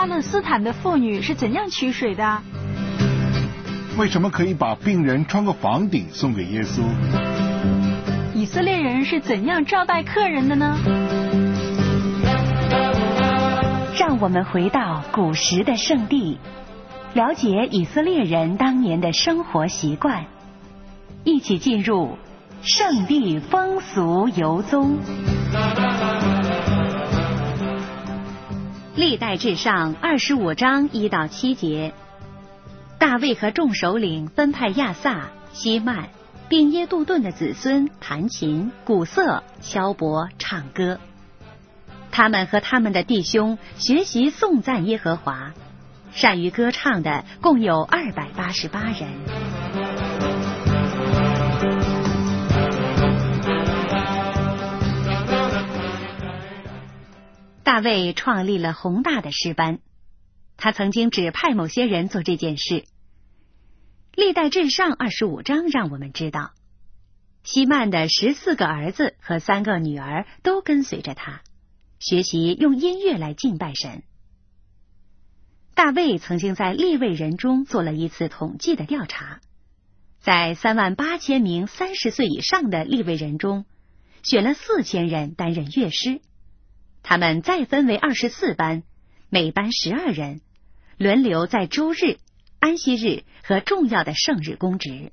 勒斯坦的妇女是怎样取水的？ 为什么可以把病人穿过房顶送给耶稣？ 以色列人是怎样招待客人的呢？ 让我们回到古时的圣地，了解以色列人当年的生活习惯，一起进入圣地风俗游踪。历代志上25章1到7节，大卫和众首领分派亚萨、希曼并耶杜顿的子孙弹琴、鼓瑟、敲钹、唱歌。他们和他们的弟兄学习颂赞耶和华，善于歌唱的共有288人。大卫创立了宏大的诗班，他曾经指派某些人做这件事。历代志上25章让我们知道，希曼的14个儿子和3个女儿都跟随着他，学习用音乐来敬拜神。大卫曾经在利未人中做了一次统计的调查，在38000名30岁以上的利未人中，选了4000人担任乐师，他们再分为24班，每班12人，轮流在周日、安息日和重要的圣日供职。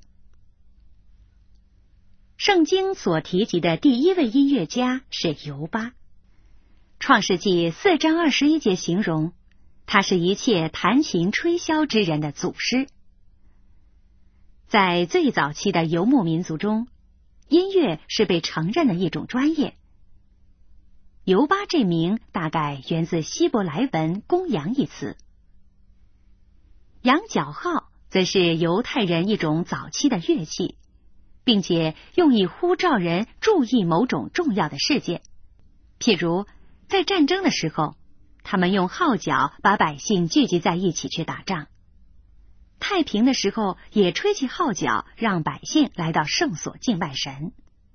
圣经所提及的第一位音乐家是犹巴。创世纪4章21节形容，他是一切弹琴吹箫之人的祖师。在最早期的游牧民族中，音乐是被承认的一种专业。犹巴这名大概源自希伯来文公羊一词。羊角号则是犹太人一种早期的乐器，并且用以呼召人注意某种重要的事件，譬如在战争的时候，他们用号角把百姓聚集在一起去打仗；太平的时候也吹起号角，让百姓来到圣所敬拜神。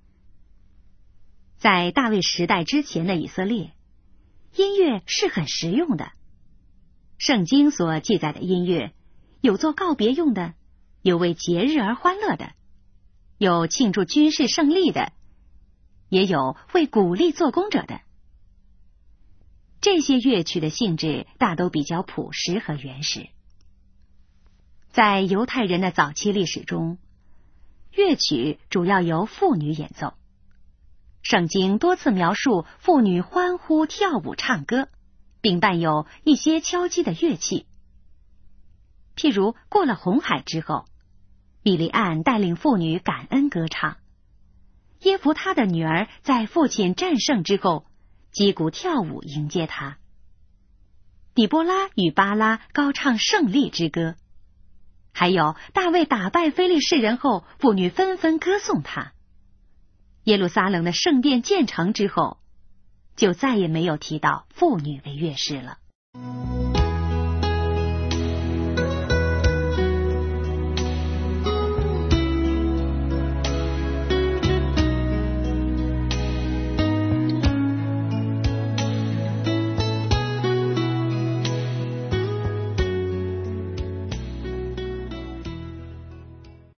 在大卫时代之前的以色列，音乐是很实用的。圣经所记载的音乐，有做告别用的，有为节日而欢乐的，有庆祝军事胜利的，也有为鼓励做工者的。这些乐曲的性质大都比较朴实和原始。在犹太人的早期历史中，乐曲主要由妇女演奏。圣经多次描述妇女欢呼、跳舞、唱歌，并伴有一些敲击的乐器。譬如过了红海之后，米利暗带领妇女感恩歌唱；耶弗他的女儿在父亲战胜之后，击鼓跳舞迎接他；底波拉与巴拉高唱胜利之歌；还有大卫打败非利士人后，妇女纷纷歌颂他。耶路撒冷的圣殿建成之后，就再也没有提到妇女为乐师了。